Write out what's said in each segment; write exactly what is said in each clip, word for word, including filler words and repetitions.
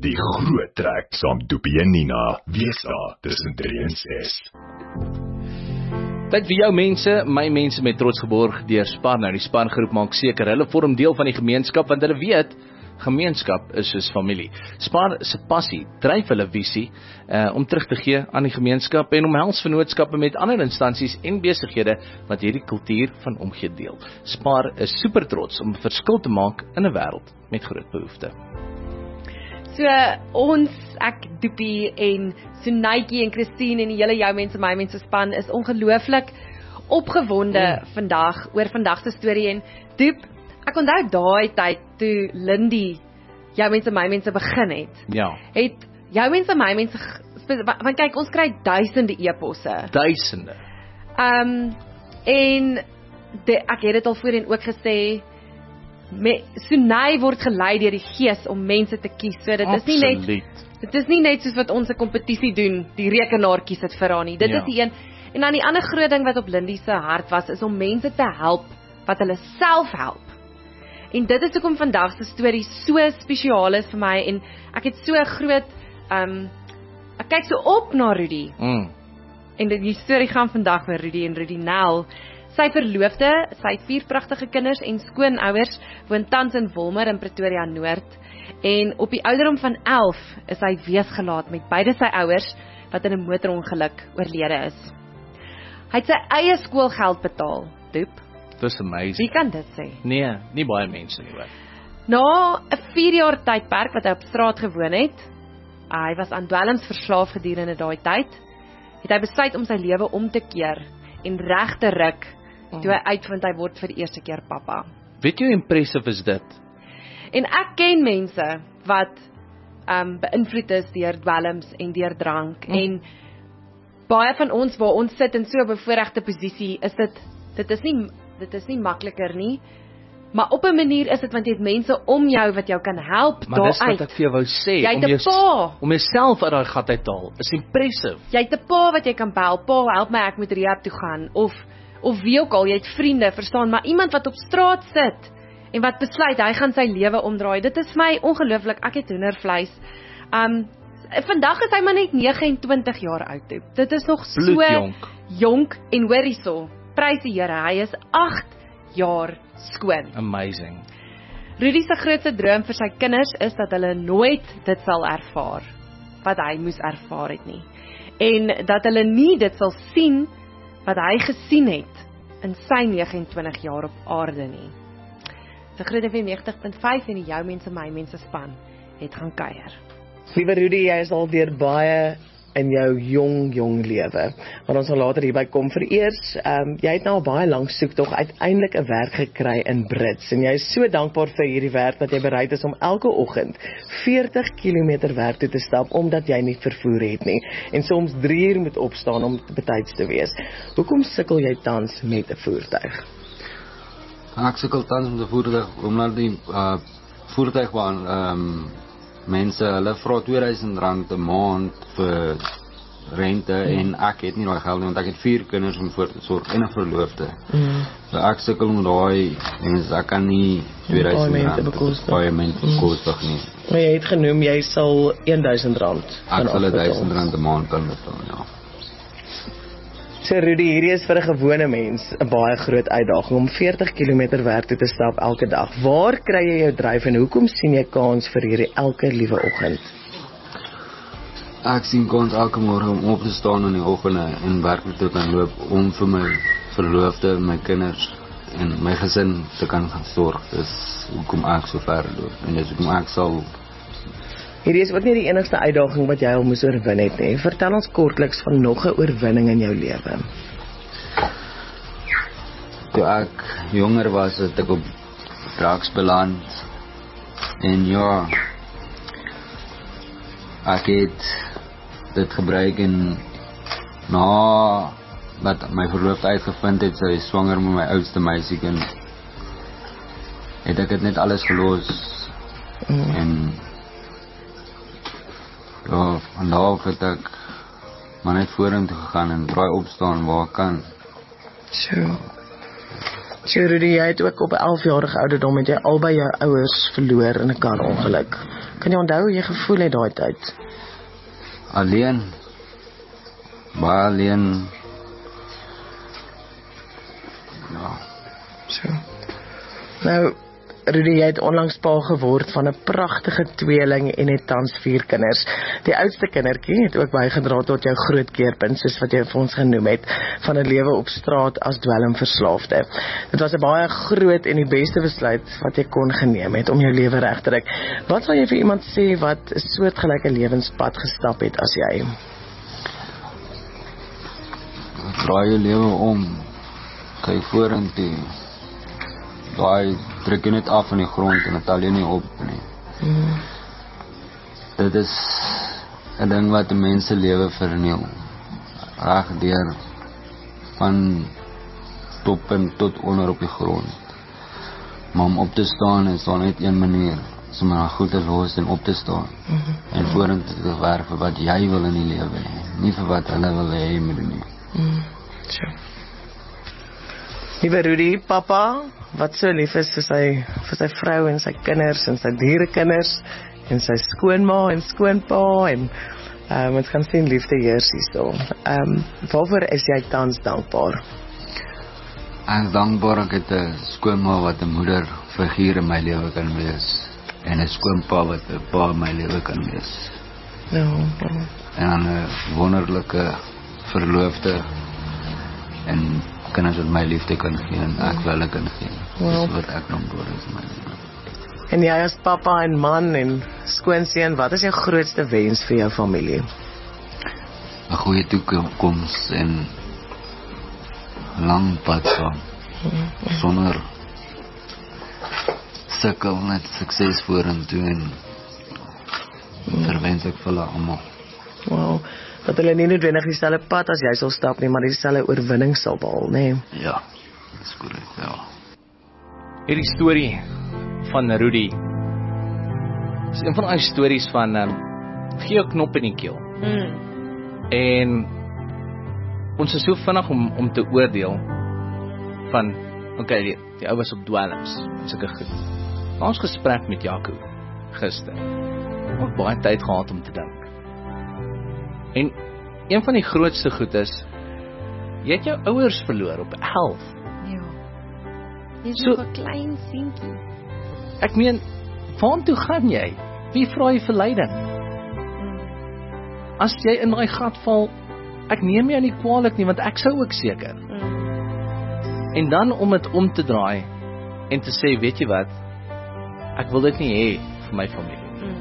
Die groot trek saam Doopie en Nina, wees daar tussen drie en ses. Tyd vir jou mense, my mense met trots geborg deur Spar. Nou die Spargroep maak seker, hulle vorm deel van die gemeenskap, want hulle weet, gemeenskap is soos familie. Spar se passie dryf hulle visie uh, om terug te gee aan die gemeenskap en omhels vennootskappe met ander instansies en besighede wat hierdie kultuur van omgee deel. Spar is super trots om 'n verskil te maak in 'n wêreld met groot behoeftes. So ons, ek Doopie en Sunaitjie en Christine en die hele jou mense, my mense span is ongelooflik opgewonde mm. vandag oor vandag se storie. En Doop, ek onthou daai tyd toe Lindy jou mense, my mense begin het. Ja. Het jou mense, my mense, want kyk, ons kry duisende e-posse. Duisende. Um, en de, ek het dit al voorheen ook gesê, Me, Sunay word gelei deur die gees om mense te kies. So dit is nie net dit is nie net soos wat ons 'n kompetisie doen, die rekenaar kies dit vir haar nie. Dit ja. is die een. En dan die ander groot ding wat op Lindy se hart was, is om mense te help wat hulle self help. En dit is hoekom vandag se storie so spesiaal is vir my en ek het so 'n groot um ek kyk so op na Rudy. Mm. En die storie gaan vandag oor Rudy en Rudy Nel. Sy verloofde, sy het vier pragtige kinders en skoonouers, woon tans in Wolmer in Pretoria Noord. En op die ouderdom van elf is hy weesgelaat met beide sy ouers wat in 'n motorongeluk oorlede is. Hy het sy eie skoolgeld betaal, Doop. Dis amazing. Wie kan dit sê? Nee, nie baie mense nie hoor. Na 'n vier jaar tydperk wat hy op straat gewoon het, hy was aan dwelms verslaaf gedurende daai tyd, het hy besluit om sy lewe om te keer en reg te ruk toe hy uitvind hy word vir die eerste keer pappa. Weet jy hoe impressive is dit? En ek ken mense wat um, beïnvloed is deur dwelms en deur drank. Mm. En baie van ons waar ons sit in so 'n bevoorregte posisie, is dit dit is nie dit is nie makliker nie. Maar op 'n manier is dit want jy het mense om jou wat jou kan help daaruit. Maar dis wat ek vir jou wou sê, jy om jou pa, om jouself uit daai gat uit te haal, is impressive. Jy het 'n pa wat jy kan bel, pa help my ek moet rehab toe gaan of of wie ook al, jy het vriende, verstaan, maar iemand wat op straat sit en wat besluit hy gaan sy lewe omdraai. Dit is my ongelooflik. Ek het hoendervleis. Um vandag is hy maar net nege en twintig jaar oud. Dit is nog so bloedjonk. jonk en hoor hierso. Prys die Here, hy is agt jaar skoon. Amazing. Rudy se grootste droom vir sy kinders is dat hulle nooit dit sal ervaar wat hy moes ervaar het nie. En dat hulle nie dit sal sien wat hy gesien het in sy nege en twintig jaar op aarde nie. Se Groot F M negentig punt vyf en die jou mense, my mense span het gaan kuier. Liewe Rudy, jy is al weer baie in jou jong, jong lewe. Maar ons sal later hierby kom. Vereers, um, jy het nou al baie lank soek tog uiteindelik 'n werk gekry in Brits. En jy is so dankbaar vir hierdie werk dat jy bereid is om elke oggend veertig kilometer werk toe te stap, omdat jy nie vervoer het nie. En soms drie uur moet opstaan om betyds te wees. Hoekom sukkel jy tans met 'n voertuig? Ek sukkel tans met 'n voertuig, omdat die uh, voertuigbaan um, mense, hulle vra twee duisend rand 'n maand vir rente mm. en ek het nie daai geld nie, want ek het vier kinders om voor te sorg en 'n verloofde. Mm. So ek sukkel met daai mense, ek kan nie twee duisend rand paaiement bekostig nie. Maar jy het genoem jy sal duisend rand. Ek sal duisend rand 'n maand kan betaal, ja. So Rudy, hierdie is vir 'n gewone mens 'n baie groot uitdaging om veertig kilometer werk toe te stap elke dag. Waar kry jy jou dryf en hoekom sien jy kans vir hierdie elke liewe oggend? Ek sien kans elke môre om op te staan in die oggende en werk toe kan loop om vir my verloofde, my kinders en my gesin te kan gaan sorg. Dis hoekom ek so ver loop en dis hoekom ek sal. Hierdie is ook nie die enigste uitdaging wat jy al moes oorwin het nie. Vertel ons kortliks van nog 'n oorwinning in jou lewe. Toe ek jonger was, het ek op drugs beland. En ja, ek het dit gebruik en na wat my verloofde uitgevind het, sy is swanger met my oudste meisiekind, het ek het net alles gelos. Mm. En ja, van daar het ek maar net vorentoe gegaan en draai opstaan waar ek kan. So. So Rudy, jy het ook op 'n elf jarige ouderdom met jy albei jou ouers verloor in 'n karongeluk. Kan jy onthou hoe jy gevoel het daai tyd? Alleen. Baie alleen. Ja. So. Nou, Rudy, jy het onlangs pa geword van 'n pragtige tweeling en het tans vier kinders. Die oudste kindertjie het ook bygedra tot jou groot keerpunt, soos wat jy vir ons genoem het, van 'n lewe op straat as dwelmverslaafde. Dit was 'n baie groot en die beste besluit wat jy kon geneem het om jou lewe reg te ry. Wat sal jy vir iemand sê wat 'n soortgelyke lewenspad gestap het as jy? Draai jou lewe om. Kyk vorentoe. Daai druk jy net af van die grond en dit tel jy nie op nie. Mm. Dit is 'n ding wat 'n mens se lewe verniel. Reg deur van top en tot onder op die grond. Maar om op te staan is daar net een manier, om maar goed te los en op te staan. Mm-hmm. En vorentoe te werk vir wat jy wil in die lewe hê, nie vir wat hulle wil hê jy moet doen nie. Mm. Sure. Liewe Rudy, papa, wat so lief is vir sy, vir sy vrou en sy kinders en sy dierekinders en sy skoonma en skoonpa en um, ons kan sien liefde heers hierso. Um, waarvoor is jy tans dankbaar? Ek is dankbaar ek het 'n skoonma wat 'n moederfiguur in my lewe kan wees en 'n skoonpa wat 'n pa in my lewe kan wees. Ja. ja. En dan 'n wonderlike verloofde en kinders wat my liefde kan gee en ek wil hulle kan gee. Wow. Dis wat ek dankbaar is in my lewe. En jy as papa en man en skoonseun, wat is jou grootste wens vir jou familie? 'n Goeie toekoms en lang pad saam. Mm-hmm. Sonder sukkel net sukses vorentoe en mm. verwens ek vir hulle almal. Wow. Dat hulle nie noodwendig dieselfde pad as jy sal stap nie, maar dieselfde oorwinning sal behaal, nê? Nee? Ja, dis korrek, ja. Hierdie storie van Rudy is een van daai stories van um, gee jou knop in die keel. Mm. En ons is so vinnig om om te oordeel van okay, die, die ou was op dwelms, sulke goed. Na ons gesprek met Jaco gister, ook baie tyd gehad om te dink. En een van die grootste goed is, jy het jou ouers verloor op elf. Ja. Jy is so, nog 'n klein seentjie. Ek meen, waartoe gaan jy? Wie vra jy verleiding? Hmm. As jy in daai gat val, ek neem jou nie kwaadlik nie, want ek sou ook seker. Hmm. En dan om dit om te draai en te sê, weet jy wat, ek wil dit nie hê vir my familie. Hmm.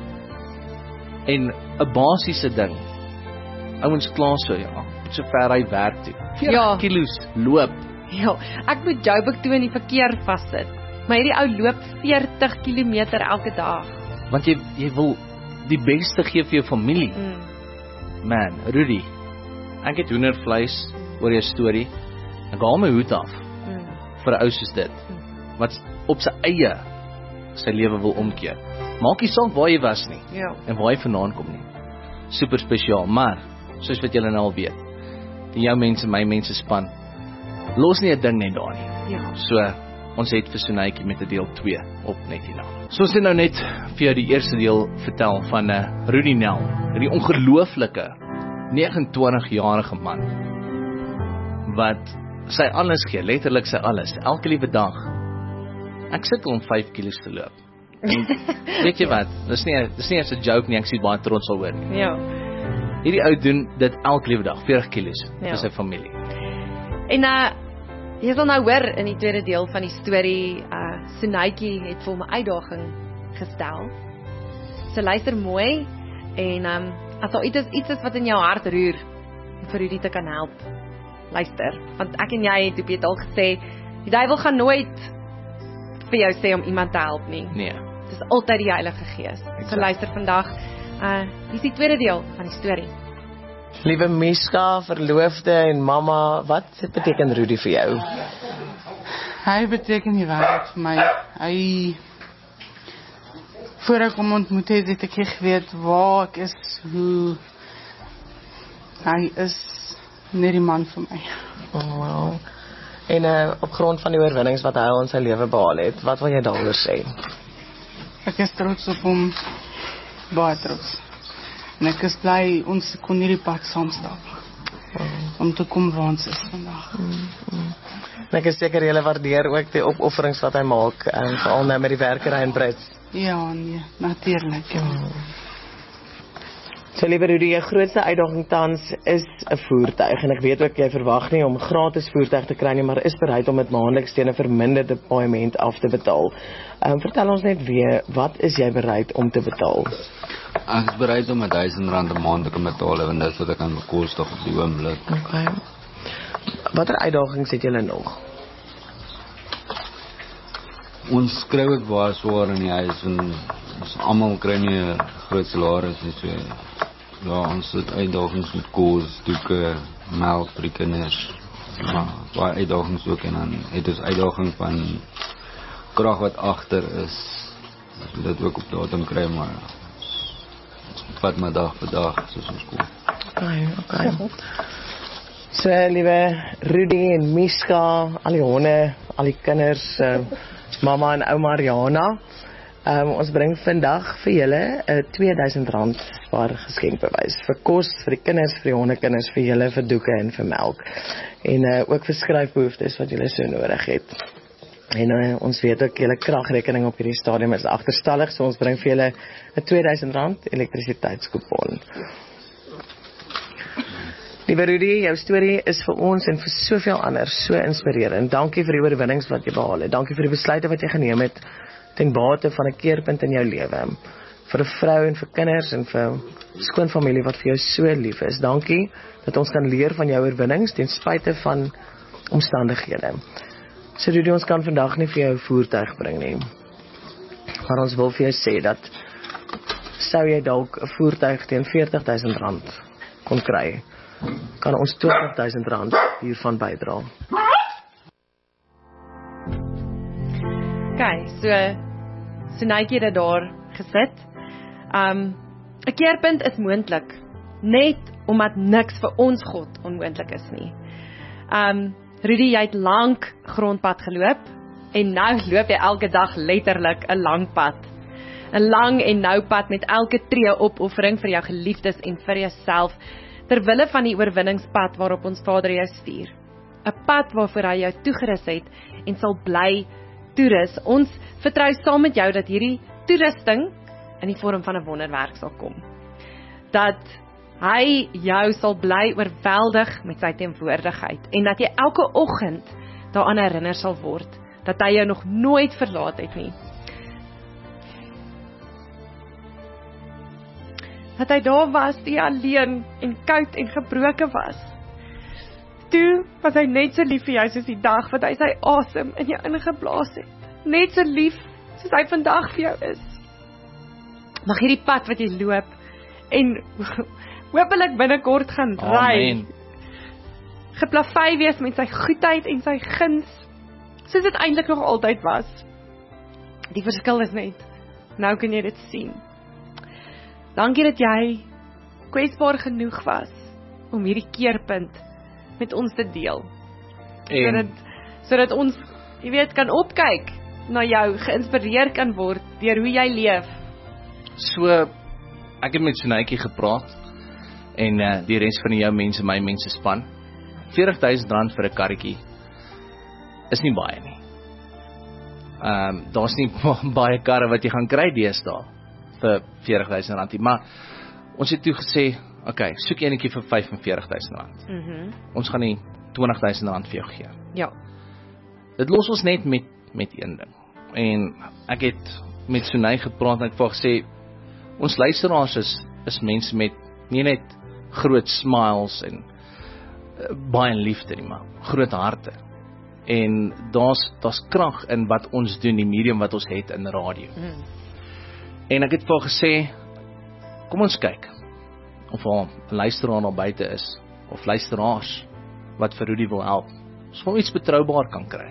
En 'n basiese ding, ouens klaar so, ja, so ver hy werk toe. veertig ja. kilos loop. Ja, ek moet Joburg toe in die verkeer vassit. Maar hierdie ou loop veertig kilometer elke dag. Want jy jy wil die beste gee vir jou familie. Mm. Man, Rudy, ek het hoendervleis oor jou storie. Ek haal my hoed af mm. vir 'n ou soos dit. Mm. Wat op sy eie sy lewe wil omkeer. Maak nie saak waar jy was nie. Ja. En waar jy vandaan kom nie. Super spesiaal, maar soos wat julle nou al weet, die jou mense, my mense span, los nie 'n ding net daar nie. Ja. So, ons het vir Sonaitjie met 'n deel twee op net hierna. So ons het nou net vir jou die eerste deel vertel van 'n uh, Rudy Nel, die ongelooflike negenentwintigjarige man wat sy alles gee, letterlik sy alles, elke liewe dag. Ek sit om vyf kilos te loop. En, weet jy wat? Dis nie dis nie 'n joke nie, ek sien baie trots daaroor nie. Ja. Hierdie ou doen dit elke liewe dag, veertig kilos ja. vir sy familie. En uh jy sal nou hoor in die tweede deel van die storie, uh Sonaitjie het vir hom 'n uitdaging gestel. So luister mooi en um as daar iets is, iets is wat in jou hart roer vir Rudy te kan help. Luister, want ek en jy het op jy al gesê, die duiwel gaan nooit vir jou sê om iemand te help nie. Nee. Dit is altyd die Heilige Gees. Exact. So luister vandag, uh hier is die tweede deel van die storie. Liewe Mishka, verloofde en mamma, wat beteken Rudy vir jou? Hy beteken die wêreld vir my. Hy voor ek hom ontmoet het, het ek nie geweet waar ek is, hoe hy is net die man vir my. Oh, wow. En uh, op grond van die oorwinnings wat hy in sy lewe behaal het, wat wil jy daaroor sê? Ek is trots op hom. baie trots. En ek is bly ons kon hierdie pad saam stap. Om te kom waar ons is vandag. Mm, mm. En ek is seker julle waardeer ook die opofferings wat hy maak, en veral nou met die werkery in Brits. Ja, nee, natuurlik. Ja. Mm. So liewe Rudy, jou grootste uitdaging tans is 'n voertuig, en ek weet ook jy verwag nie om 'n gratis voertuig te kry nie, maar is bereid om dit maandeliks teen 'n verminderde paaiement af te betaal. Um, vertel ons net weer, wat is jy bereid om te betaal? Ek is bereid om duisend rand 'n maand te kan betaal, want dit is wat ek kan bekostig op die oomblik. Okay. Watter uitdagings het julle nog? Ons skryf ook baie swaar in die huis, en ons almal kry nie 'n groot salaris nie, so ja, ons het uitdagings met kos, doeke, melk vir die kinders, ja, baie uitdagings ook, en dan het ons uitdaging van krag wat agter is, as we dit ook op datum kry, maar ons vat maar dag vir dag, soos ons kom. Okay, okay. So, liewe Rudy en Miska, al die honde, al die kinders, uh, mama en ouma Mariana, um, ons bring vandag vir julle 'n uh, twee duisend rand spaar geskenkbewys vir kos, vir die kinders, vir die hondekinders, vir julle, vir doeke en vir melk. En uh, ook vir skryfbehoeftes wat julle so nodig het. En uh, ons weet ook, julle kragrekening op hierdie stadium is agterstallig, so ons bring vir julle 'n twee duisend rand elektrisiteitskupon. Liewe Rudy, jou storie is vir ons en vir soveel ander so inspirerend. Dankie vir die oorwinnings wat jy behaal het. Dankie vir die besluite wat jy geneem het ten bate van 'n keerpunt in jou lewe. Vir 'n vrou en vir kinders en vir skoonfamilie wat vir jou so lief is. Dankie dat ons kan leer van jou oorwinnings ten spyte van omstandighede. So Rudy, ons kan vandag nie vir jou 'n voertuig bring nie. Maar ons wil vir jou sê dat sou jy dalk 'n voertuig teen veertig duisend rand kon kry, kan ons twintig duisend rand hiervan bydra. Okay, so so netjie dit daar gesit. Um 'n keerpunt is moontlik, net omdat niks vir ons God onmoontlik is nie. Um Rudy, jy het lank grondpad geloop en nou loop jy elke dag letterlik 'n lang pad. 'n Lang en nou pad met elke tree opoffering vir jou geliefdes en vir jouself, terwille van die oorwinningspad waarop ons Vader jou stuur. 'n Pad waarvoor hy jou toegerus het en sal bly toerus. Ons vertrou saam met jou dat hierdie toerusting in die vorm van 'n wonderwerk sal kom. Dat hy jou sal bly oorweldig met sy teenwoordigheid en dat jy elke oggend daaraan herinner sal word dat hy jou nog nooit verlaat het nie. Dat hy daar was, die alleen en koud en gebroken was. Toe was hy net so lief vir jou soos die dag wat hy sy asem in jou ingeblaas het. Net so lief soos hy vandag vir jou is. Mag hierdie pad wat jy loop en hoopelik binnekort gaan ry, geplavei wees met sy goedheid en sy guns, soos dit eintlik nog altyd was. Die verskil is net, nou kan jy dit sien. Dankie dat jy kwesbaar genoeg was om hierdie keerpunt met ons te deel. Sodat, sodat ons, jy weet, kan opkyk na jou, geïnspireer kan word deur hoe jy leef. So, ek het met Sunaytjie gepraat en uh, die res van die jou mense, my mense span. veertig duisend rand vir 'n karretjie is nie baie nie. Ehm um, daar's nie baie karre wat jy gaan kry deesdae vir veertig duisend rand nie, maar ons het toe gesê, okay, soek eenetjie vir vyf en veertig duisend rand. Mhm. Mm ons gaan nie twintig duisend rand vir jou gee. Ja. Dit los ons net met met een ding. En ek het met Sunay gepraat en ek het gesê, ons luisteraars is is mense met nie net groot smiles en uh, baie liefde nie, maar groot harte. En daar's daar's krag in wat ons doen, die medium wat ons het in radio. Mm. En ek het vir haar gesê, kom ons kyk of haar luisteraar na buite is, of luisteraars wat vir Rudy wil help. Ons wil iets betroubaar kan kry.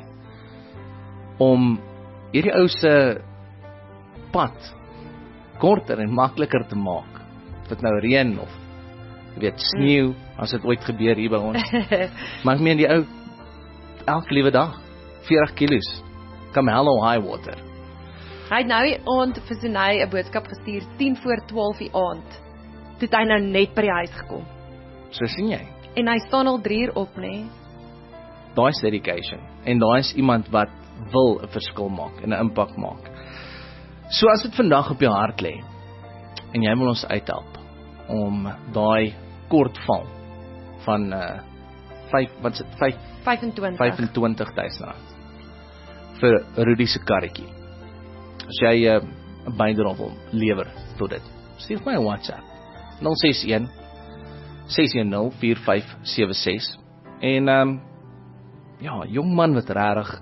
Om hierdie ou se pad korter en makliker te maak. Of dit nou reën of jy weet sneeu, mm. as dit ooit gebeur hier by ons. Maar ek meen die ou elke liewe dag veertig kilos, come hell or high water. Hy het nou die aand vir Sunay 'n boodskap gestuur tien voor twaalf die aand. Toe het hy nou net by die huis gekom. So sien jy. En hy staan al drie uur op, nê? Daai is dedication. En daai is iemand wat wil 'n verskil maak en 'n impak maak. So as dit vandag op jou hart lê en jy wil ons uithelp om daai kortval van uh vyf wat is dit vyf vyf-en-twintig duisend rand vir Rudy se karretjie. As jy 'n uh, bydrae wil lewer tot dit, stuur my 'n WhatsApp nul ses een ses een nul vier vyf sewe ses en um, ja, jong man wat regtig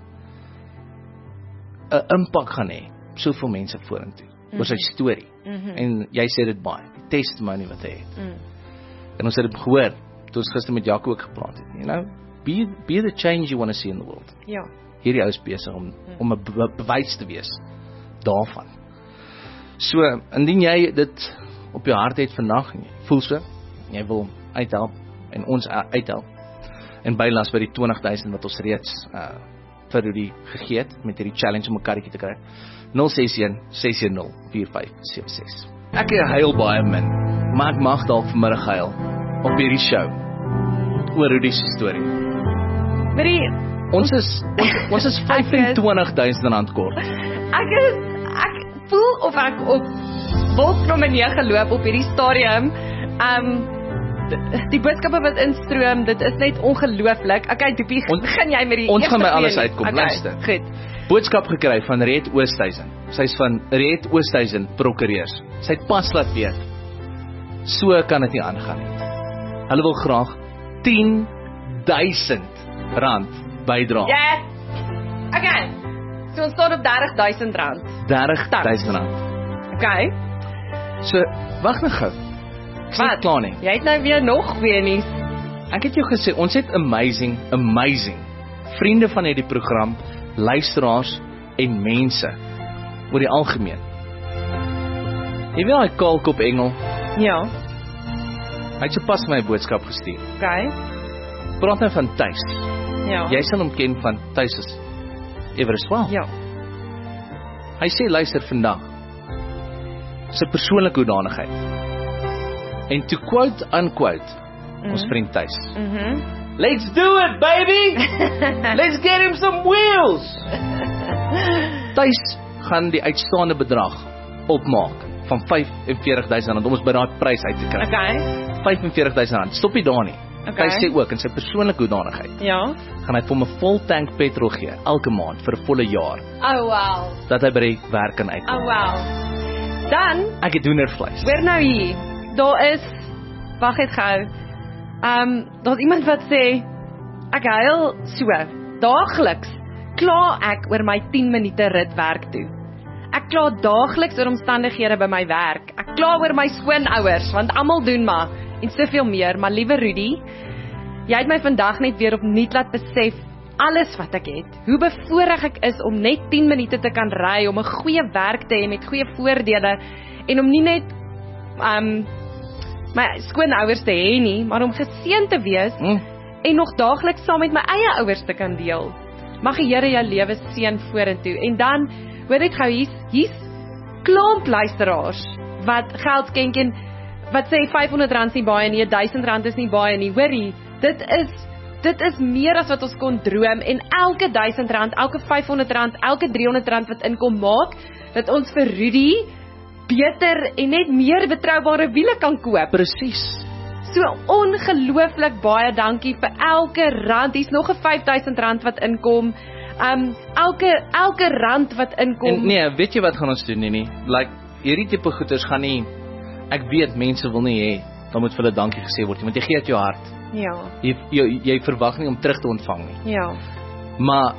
'n impak gaan hê, soveel mense vorentoe, mm-hmm. oor sy storie. Mm-hmm. En jy sê dit baie, die testimony wat hy het. Mm. En ons het dit gehoor, toe ons gister met Jaco ook gepraat het. You know, be, be the change you want to see in the world. Ja. Hierdie ou is besig om, mm. om 'n be bewys te wees daarvan. So, indien jy dit op jou hart het vandag, en jy voel so, en jy wil uithelp, en ons uithelp, en bylas by die twintig duisend wat ons reeds uh, vir Rudy gegee het, met hierdie challenge om 'n karretjie te kry, nul ses een ses een nul vier vyf sewe ses. Ek huil baie min, maar ek mag dalk vanmiddag huil, op hierdie show, oor Rudy se storie. Marie, ons is, ons, ons is vyf-en-twintig duisend rand kort. Ek is, ek voel of ek op wolk nommer nege geloop op hierdie stadium. Um, die boodskappe wat instroom, dit is net ongelooflik. Okay, Doopie, begin jy met die ons gaan by alles uitkom, okay, luister. Goed. Boodskap gekry van Reed Oosthuizen. Sy is van Reed Oosthuizen prokureurs. Sy het pas laat weet. So kan dit nie aangaan nie. Hulle wil graag tien duisend rand bydra. Ja. Yes. Okay. So ons staan op dertig duisend rand. dertig duisend rand. Okay. So, wag nog gou. Wat? Klaar nie. Jy het nou weer nog weer nie. Ek het jou gesê, ons het amazing, amazing vriende van hierdie program, luisteraars en mense oor die algemeen. Jy weet hy Kaalkop Engel? Ja. Hy het so pas my boodskap gestuur. Okay. Praat nou van Tuis. Ja. Jy sal hom ken van Tuis is Everswell. Ja. Hy sê luister vandag. Sy persoonlike hoedanigheid. En to quote unquote mm-hmm. ons vriend Tuis. Mhm. Let's do it, baby! Let's get him some wheels! Tuis gaan die uitstaande bedrag opmaak van vyf-en-veertig duisend rand om ons by daai prys uit te kry. Okay. vyf-en-veertig duisend rand. Stop nie daar nie. Okay. Hy sê ook in sy persoonlike hoedanigheid. Ja. Gaan hy vir hom 'n vol tank petrol gee elke maand vir 'n volle jaar. Oh wow. Dat hy by die werk kan uitkom. Oh wow. Dan ek het hoendervleis. Hoor nou hier. Daar is wag net gou. Ehm um, daar's iemand wat sê ek huil so daagliks kla ek oor my tien minute rit werk toe. Ek kla daagliks oor omstandighede by my werk. Ek kla oor my skoonouers want almal doen maar en soveel meer, maar liewe Rudy, jy het my vandag net weer opnuut laat besef alles wat ek het. Hoe bevoorreg ek is om net tien minute te kan ry, om 'n goeie werk te hê met goeie voordele en om nie net um my skoonouers te hê nie, maar om geseën te wees mm. en nog daagliks saam met my eie ouers te kan deel. Mag die Here jou lewe seën vorentoe. En dan, hoor net gou, hier's hier's klomp luisteraars wat geld skenk en wat sê vyfhonderd rand is nie baie nie, duisend rand is nie baie nie. Hoorie, dit is dit is meer as wat ons kon droom en elke duisend rand, elke vyfhonderd rand, elke driehonderd rand wat inkom maak dat ons vir Rudy beter en net meer betroubare wiele kan koop. Presies. So ongelooflik baie dankie vir elke rand. Hier's nog 'n vyf duisend rand wat inkom. Um elke elke rand wat inkom. En nee, weet jy wat gaan ons doen nie nie? Like hierdie tipe goeders gaan nie. Ek weet mense wil nie hê dan moet vir hulle dankie gesê word, want jy gee uit jou hart. Ja. Jy jy, jy verwag nie om terug te ontvang nie. Ja. Maar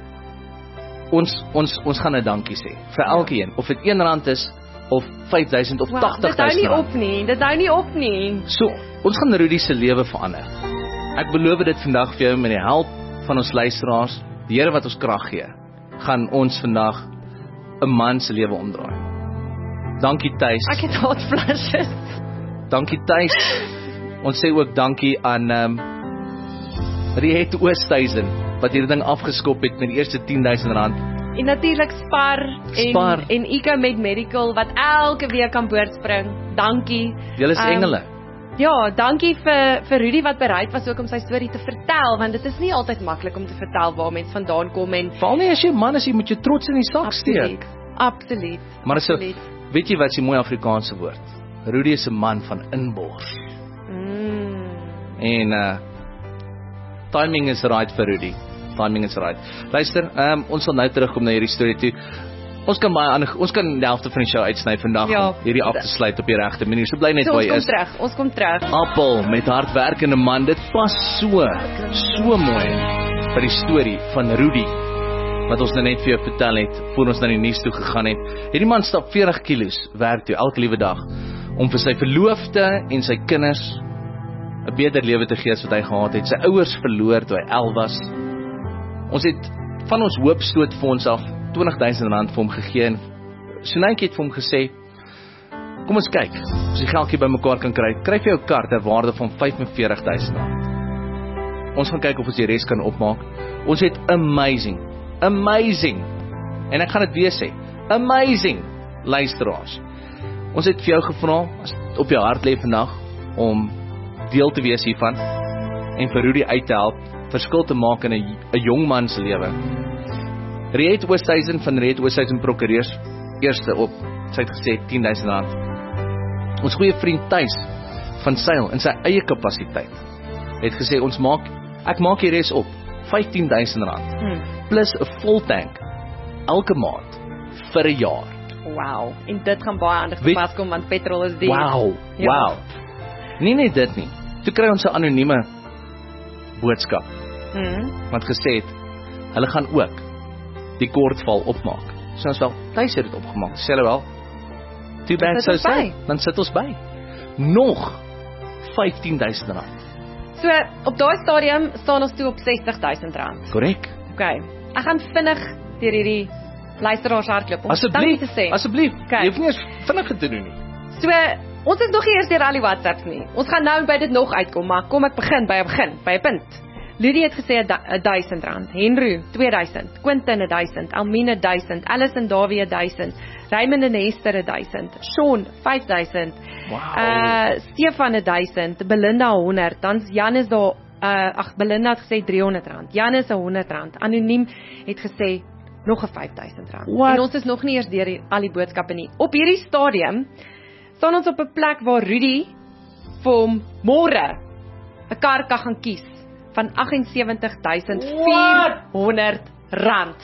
ons ons ons gaan 'n dankie sê vir elkeen, of dit een rand is of vyf duisend of wow, tagtig duisend. Dit hou nie op nie. Dit hou nie op nie. So, ons gaan Rudy se lewe verander. Ek beloof dit vandag vir jou met die hulp van ons luisteraars, die Here wat ons krag gee, gaan ons vandag 'n man se lewe omdraai. Dankie Tuis. Ek het hot flushes. Dankie Tuis. Ons sê ook dankie aan ehm um, Reed Oosthuizen wat hierdie ding afgeskop het met die eerste tien duisend rand En natuurlik Spar, Spar. en en Eco Med Medical wat elke week aan boord spring. Dankie. Julle is Um, engele. Ja, dankie vir vir Rudy wat bereid was ook om sy storie te vertel, want dit is nie altyd maklik om te vertel waar mense vandaan kom en Val nie as jy 'n man is, jy moet jou trots in die sak steek. absoluut. Absoluut. Maar so, absoluut. weet jy wat is die mooi Afrikaanse woord? Rudy is 'n man van inbors. Mm. En uh timing is right vir Rudy. Timing is right. Luister, um, ons sal nou terugkom na hierdie storie toe. Ons kan baie ander ons kan die helfte van die show uitsny vandag Ja. om hierdie af te sluit op die regte manier. So bly net So waar ons jy kom is. terug. Ons kom terug. Appel met hardwerkende man. Dit pas so so mooi by die storie van Rudy wat ons nou net vir jou vertel het voor ons na die nuus toe gegaan het. Hierdie man stap veertig kilos werk toe elke liewe dag om vir sy verloofde en sy kinders 'n beter lewe te gee as wat hy gehad het. Sy ouers verloor toe hy elf was. Ons het van ons hoopstootfonds af twintig duisend rand vir hom gegee en Sonaitjie het vir hom gesê, kom ons kyk, as jy geldjie bymekaar kan kry, kry vir jou kar ter waarde van vyf en veertig duisend rand. Ons gaan kyk of ons die res kan opmaak. Ons het amazing, amazing, en ek gaan dit weer sê, amazing luisteraars. Ons het vir jou gevra, as dit op jou hart lê vandag, om deel te wees hiervan, en vir Rudy uit te help, verskil te maak in 'n 'n jong man se lewe. Riet Oosthuizen van Riet Oosthuizen Prokureurs, eerste op, sy het gesê tien duisend rand. Ons goeie vriend Thys van Sail in sy eie kapasiteit het gesê ons maak, ek maak die res op, vyftien duisend rand Hmm. plus 'n vol tank elke maand vir 'n jaar. Wow. En dit gaan baie aan Weet- pas kom want petrol is duur. Wow, Ja. wow. Nie net dit nie. Toe kry ons 'n anonieme boodskap Hmm. wat gesê het hulle gaan ook die kortval opmaak. So ons wel, Thys het dit opgemaak. Sê hulle wel, two bags sit sou ons sê, by. dan sit ons by. Nog vyftien duisend rand. So op daai stadium staan ons toe op sestig duisend rand. Korrek. OK. Ek gaan vinnig deur hierdie luisteraars hardloop om dankie Asseblief, te sê. asseblief. Kyk. Jy hoef nie eens vinnig te doen nie. So ons is nog nie eers deur al die WhatsApps nie. Ons gaan nou by dit nog uitkom, maar kom ek begin by 'n begin, by 'n punt. Ludie het gesê 'n duisend rand, Henry twee duisend, Quentin 'n duisend, Almine duisend, Alice en Davie 'n duisend, Raymond en Esther 'n duisend, Sean vyf duisend, Wow. uh Stefan 'n duisend, Belinda honderd, dan Jan is daar uh ag Belinda het gesê driehonderd rand, Jan is 'n honderd rand, anoniem het gesê nog 'n vyf duisend rand. What? En ons is nog nie eers deur die, al die boodskappe nie. Op hierdie stadium staan ons op 'n plek waar Rudy vir hom môre 'n kar kan gaan kies van agt en sewentig duisend vierhonderd rand.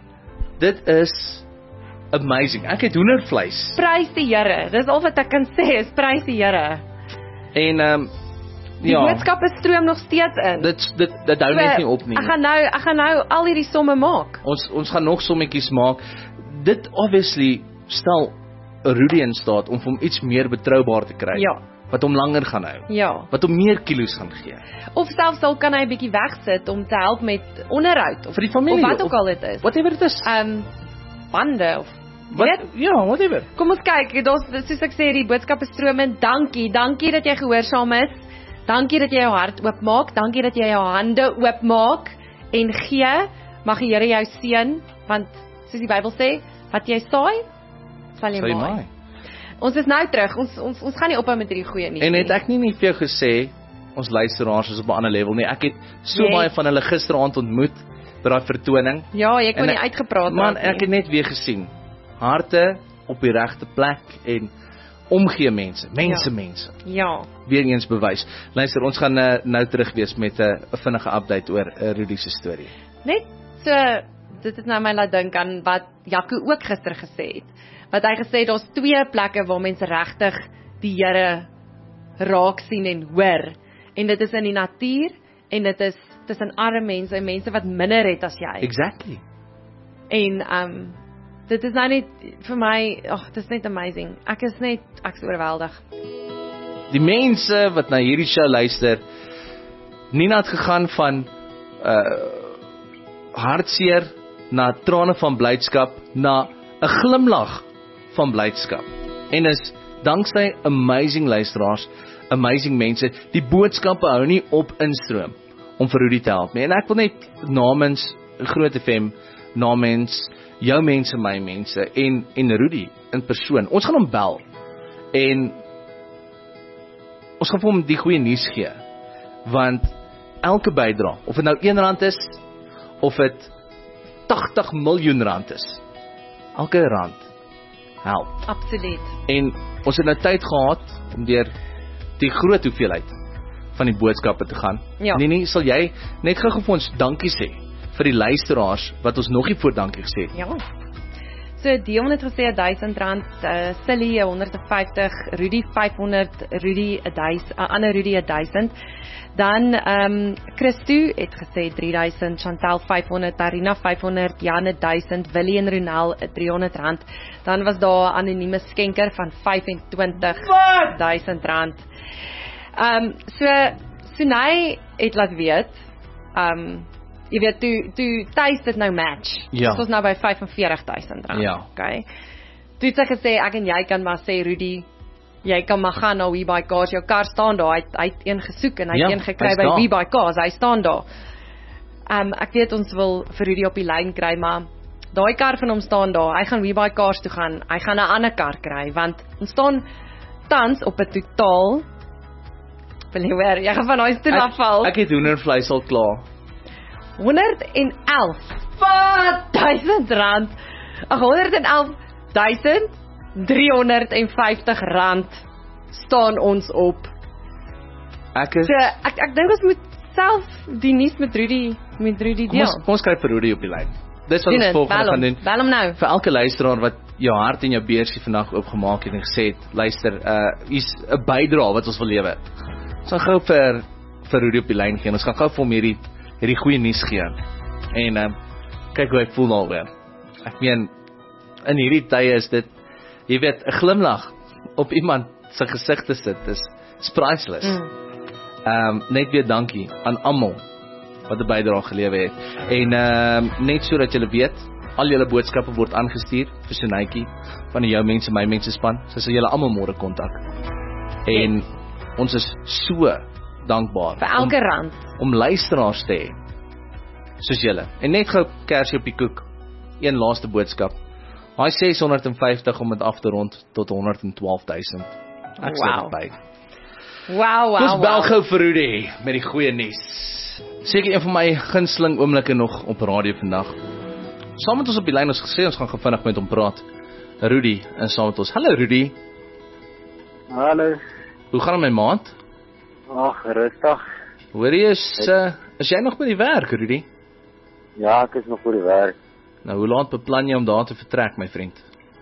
Dit is amazing. Ek het hoendervleis. Prys die Here. Dis al wat ek kan sê, is prys die Here. En ehm um, Die ja, boodskappe stroom nog steeds in. dit dit dit hou net nie op nie. Ek gaan nou ek gaan nou al hierdie somme maak. Ons ons gaan nog sommetjies maak. Dit obviously stel Rudy in staat om vir hom iets meer betroubaar te kry. Ja. Wat hom langer gaan hou. Ja. Wat hom meer kilos gaan gee. Of selfs al kan hy 'n bietjie wegsit om te help met onderhoud of Vir die familie. of wat ook al dit is. Whatever dit is. Ehm um, bande of Wat, weet, ja, whatever. kom ons kyk. Daar's soos ek sê, die boodskappe stroom in. Dankie. Dankie dat jy gehoorsaam is. Dankie dat jy jou hart oopmaak. Dankie dat jy jou hande oopmaak en gee. Mag die Here jou seën, want soos die Bybel sê, wat jy saai, sal jy Sal jy maai. maai. Ons is nou terug. Ons ons ons gaan nie ophou met hierdie goeie nuus En nie. het ek nie net vir jou gesê ons luisteraars is op 'n ander level nie. Ek het so Jy- baie van hulle gisteraand ontmoet by daai vertoning. Ja, jy kon En nie ek- uitgepraat Man, raak nie. ek het net weer gesien. Harte op die regte plek en omgee mense, mense Ja. mense. Ja. Weer eens bewys. Luister, ons gaan uh, nou terug wees met 'n uh, vinnige update oor uh, Rudy se storie. Net so, dit het nou my laat dink aan wat Jaco ook gister gesê het. Wat hy gesê het, daar's twee plekke waar mense regtig die Here raak sien en hoor. En dit is in die natuur en dit is tussen arme mense en mense wat minder het as jy. Exactly. En um dit is nou net vir my, ag, dit is net amazing. Ek is net ek is oorweldig. Die mense wat na hierdie show luister, Nina het gegaan van uh hartseer na trane van blydskap na 'n glimlag van blydskap. En is danksy amazing luisteraars, amazing mense, die boodskappe hou nie op instroom om vir Rudy te help nie. En ek wil net namens Groot F M na mens, jou mense, my mense en en Rudy in persoon. Ons gaan hom bel en ons gaan vir hom die goeie nuus gee. Want elke bydrae, of dit nou een rand is of dit tagtig miljoen rand is, elke rand help. Absoluut. En ons het nou tyd gehad om deur die groot hoeveelheid van die boodskappe te gaan. Ja. Nee nee, sal jy net gou vir ons dankie sê vir die luisteraars wat ons nog nie voor dankie gesê het. Ja. So Dion het gesê duisend rand, uh, Silly honderd vyftig, Rudy vyfhonderd, Rudy duisend, uh, ander Rudy duisend. Dan ehm um, Christo het gesê drie duisend, Chantal vyfhonderd, Tarina vyfhonderd, Jan duisend, Willie en Ronel driehonderd rand. Dan was daar 'n anonieme skenker van vyf en twintig duisend rand. Ehm um, so Sunay het laat weet, ehm um, jy weet toe toe Thys dit nou match. Ja. Ons is nou by vyf en veertig duisend rand. Ja. Okay. Toe het sy gesê ek en jy kan maar sê Rudy, jy kan maar gaan na WeBuyCars, jou kar staan daar, hy het, hy het een gesoek en hy het Ja, een gekry hy's by daar. WeBuyCars, hy staan daar. Um, ek weet ons wil vir Rudy op die lyn kry, maar daai kar van hom staan daar, hy gaan WeBuyCars toe gaan, hy gaan 'n ander kar kry, want ons staan tans op 'n totaal, wil jy hoor, jy gaan van daai stoel afval, Ek het hoendervleis al klaar. honderd elf duisend rand, ag honderd elf duisend driehonderdvyftig rand staan ons op. Ek is So ek ek dink ons moet self die nuus met Rudy met Rudy Kom deel. ons, kom ons kry vir Rudy op die lyn. Dis wat Doen ons dit, volgende bel gaan hom, doen. bel hom nou. Vir elke luisteraar wat jou hart en jou beursie vandag oopgemaak het en gesê het, luister, uh hier's 'n bydrae wat ons wil lewer. Ons gaan gou vir vir Rudy op die lyn gee. Ons gaan gou vir hom hierdie hierdie goeie nuus gee. En uh, kyk hoe hy voel daaroor. Ek meen in hierdie tye is dit, jy weet, 'n glimlag op iemand se gesig te sit is, is priceless. Mm. Ehm um, net weer dankie aan almal wat 'n bydrae gelewer het. En ehm um, net sodat julle weet, al julle boodskappe word aangestuur vir Sunaytjie van die jou mense, my mense span. So sal julle almal môre kontak. En yes. Ons is so dankbaar Vir elke om, rand. om luisteraars te hê soos julle. En net gou kersie op die koek. Een laaste boodskap. Hy ses honderd vyftig om dit af te rond tot honderd en twaalf duisend. Ek sê Wow. dit by. Wow, wow, Ons bel wow. gou vir Rudy met die goeie nuus. Seker een van my gunsteling oomblikke nog op radio vandag. Saam met ons op die lyn ons gesê ons gaan gou vinnig met hom praat. Rudy en saam met ons. Hallo Rudy. Hallo. Hoe gaan dit my maat? Ag, rustig. Hoor jy is uh, is jy nog by die werk, Rudy? Ja, ek is nog vir die werk. Nou hoe laat beplan jy om daar te vertrek, my vriend?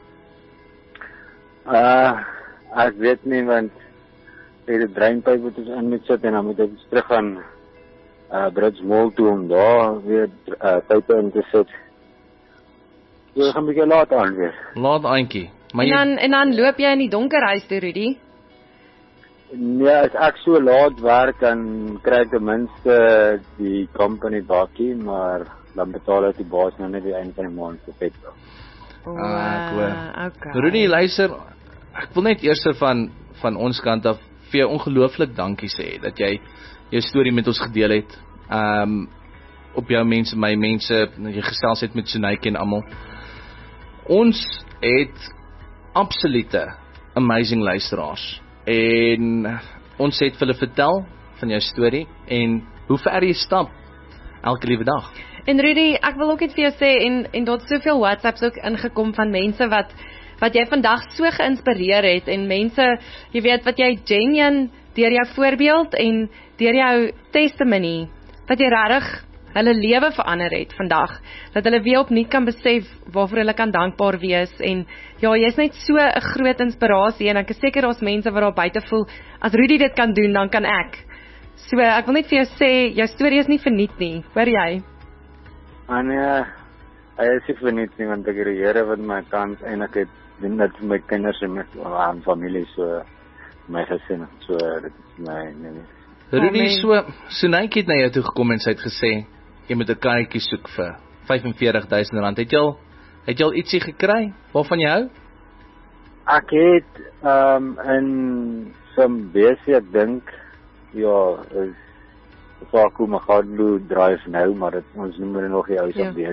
Uh, ek weet nie want ek het 'n dreinpyp wat ons in moet sit en dan moet ek terug gaan uh Bridge Mall toe om daar weer uh pype in te sit. So ek gaan 'n bietjie laat aan weer. Laat aantjie. Maar En jy dan en dan loop jy in die donker huis toe, Rudy. Nee, as ek so laat werk dan kry ek ten minste die company bakkie, maar dan betaal ek die baas nou net die einde van die maand vir petrol. Ah, ek hoor. Okay. Rudy, luister, ek wil net eers van van ons kant af vir jou ongelooflik dankie sê dat jy jou storie met ons gedeel het. Um op jou mense, my mense, jy gesels het met Sunaytjie en almal. Ons het absolute amazing luisteraars en ons het vir hulle vertel van jou storie en hoe ver jy stap elke liewe dag. En Rudy, ek wil ook net vir jou sê en en daar het soveel WhatsApps ook ingekom van mense wat wat jy vandag so geïnspireer het en mense, jy weet wat jy genuine deur jou voorbeeld en deur jou testimony wat jy regtig hulle lewe verander het vandag, dat hulle weer opnuut kan besef waarvoor hulle kan dankbaar wees en ja, jy's net so 'n groot inspirasie en ek is seker daar's mense wat daar buite voel, as Rudy dit kan doen, dan kan ek. So ek wil net vir jou sê, jou storie is nie verniet nie, hoor jy? En ja, hy is nie verniet nie, want ek het die Here wat my kans eintlik het, doen dit vir my kinders en my aan familie, so my gesin, so dit is my, nee. Rudy, Amen. so, Sunaytjie het na jou toe gekom en sy het gesê, jy moet 'n karretjie soek vir vyf en veertig duisend rand. Het jy al, het jy al ietsie gekry waarvan jy hou? Ek het um, in Simbesi, ek dink, ja, is Faku Magadu drive nou, maar dit, ons noem dit nog die ou Ja. Simbesi.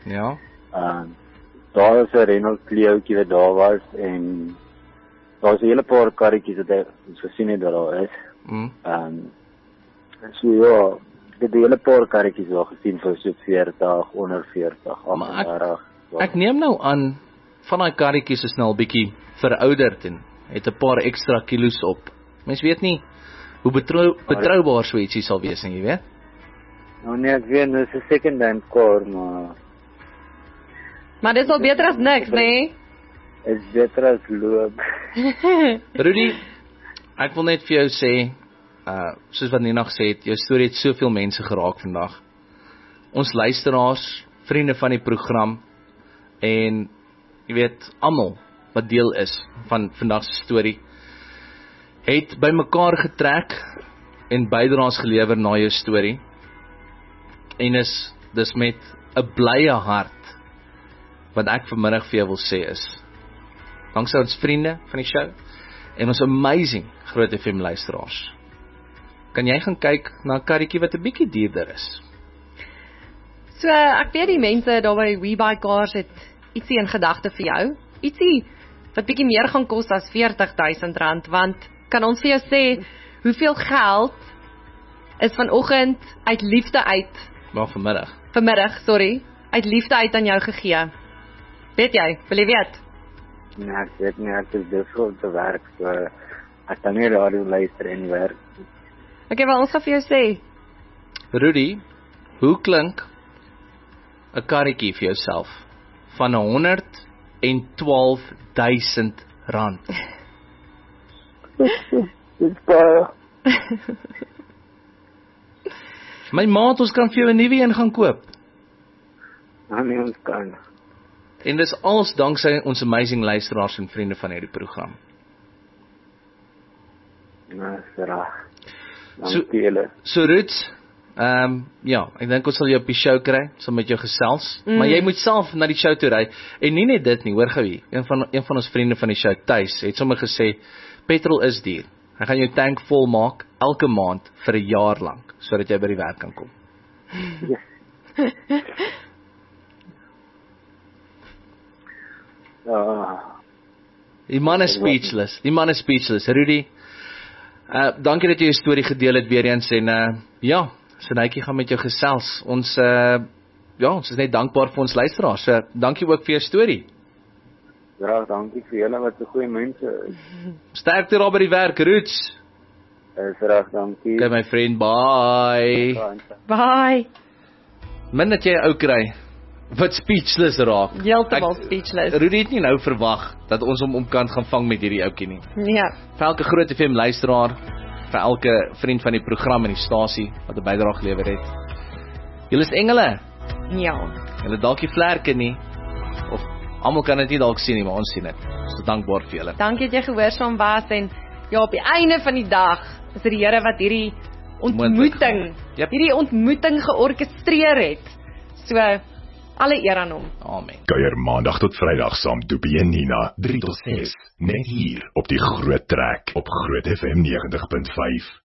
Ja. Uh, daar was 'n Renault Clio'tjie wat daar was en daar was 'n hele paar karretjies wat ek gesien het dat daar is. Mm. Um, so ja, ek het 'n hele paar karretjies daar gesien vir so veertig, onder veertig, agt-en-dertig. Ek neem nou aan van daai karretjies is nou al bietjie verouderd en het 'n paar ekstra kilos op. Mens weet nie hoe betrou, betroubaar so ietsie sal wees nie, jy weet. Nou nee, ek weet, dit is 'n second-hand car, maar Maar dit is al beter as niks, né? Nee? is beter as loop. Rudy, ek wil net vir jou sê, uh soos wat Nina gesê het, jou storie het soveel mense geraak vandag. Ons luisteraars, vriende van die program en jy weet almal wat deel is van vandag se storie het bymekaar getrek en bydraes gelewer na jou storie. En is dis met 'n blye hart wat ek vanmiddag vir jou wil sê is, danksy ons vriende van die show en ons amazing Groot F M luisteraars, kan jy gaan kyk na 'n karretjie wat 'n bietjie duurder is. So ek weet die mense daar by WeBuyCars het ietsie in gedagte vir jou. Ietsie wat bietjie meer gaan kos as veertig duisend rand, want kan ons vir jou sê hoeveel geld is vanoggend uit liefde uit, Maar vanmiddag. vanmiddag, sorry, uit liefde uit aan jou gegee. Weet jy, wil jy weet? Nee, ek weet nie, ek is dikwels te werk, so ek kan nie radio luister en werk. Okay, wel ons gaan vir jou sê. Rudy, hoe klink 'n karretjie vir jouself van honderd en twaalf duisend rand? Dis baie. My maat, ons kan vir jou 'n nuwe een gaan koop. Nou nie ons kan. En dis alles danksy ons amazing luisteraars en vriende van hierdie program. Nou, is reg. So- Dankie julle. So Ruud, ehm um, ja, ek dink ons sal jou op die show kry, sal met jou gesels, mm. maar jy moet self na die show toe ry. En nie net dit nie, hoor gou hier. Een van een van ons vriende van die show, Tuis, het sommer gesê petrol is duur. Hy gaan jou tank vol maak elke maand vir 'n jaar lank sodat jy by die werk kan kom. Ja. Die man is speechless. Die man is speechless. Rudy, uh dankie dat jy jou storie gedeel het weer eens en uh ja, Sineitjie gaan met jou gesels. Ons uh ja, ons is net dankbaar vir ons luisteraars. So dankie ook vir jou storie. Ja, dankie vir julle wat so goeie mense is. Sterkte daar by die werk, Roots. Is reg, dankie. Okay my vriend, bye. Bye. Min dat jy 'n ou kry wat speechless raak. Heeltemal speechless. Rudy het nie nou verwag dat ons hom omkant gaan vang met hierdie ouetjie nie. Ja. Vir elke Groot F M luisteraar, vir elke vriend van die program en die stasie wat 'n bydrae gelewer het. Julle is engele. Ja. Julle dalk nie vlerke nie. Of almal kan dit nie dalk sien nie, maar ons sien dit. Ons is dankbaar vir julle. Dankie dat jy gehoorsaam was en ja, op die einde van die dag is dit die Here wat hierdie ontmoeting, Yep. hierdie ontmoeting georkestreer het. So alle eer aan hom. Amen. Kuier maandag tot Vrydag saam Doopie en Nina, drie tot ses, net hier op die Groot Trek op Groot F M negentig punt vyf.